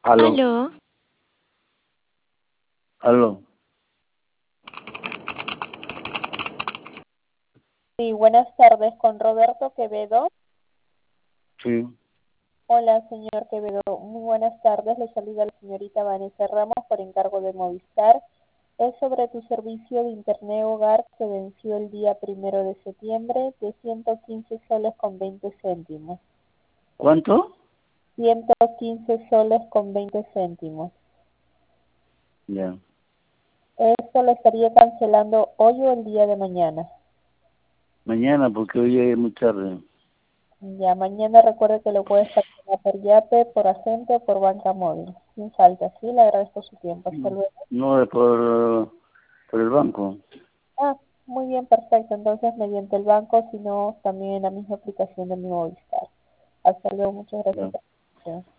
Aló, Aló, aló, Sí, buenas tardes, con Roberto Quevedo. sí. Hola, señor Quevedo. Muy buenas tardes. Le saluda la señorita Vanessa Ramos por encargo de Movistar. Es sobre tu servicio de Internet Hogar que venció el día 1 de septiembre de 115 soles con 20 céntimos. ¿Cuánto? 115 soles con 20 céntimos. Ya. Esto lo estaría cancelando hoy o el día de mañana. Mañana, porque hoy es muy tarde. Ya, mañana recuerde que lo puedes cancelar por Yape, por Acento, por banca móvil. Sin falta, sí, le agradezco su tiempo. Hasta luego. No es por el banco. Ah, muy bien, perfecto. Entonces, mediante el banco, sino también en la misma aplicación de mi Movistar. Hasta luego, muchas gracias Ya. por la atención.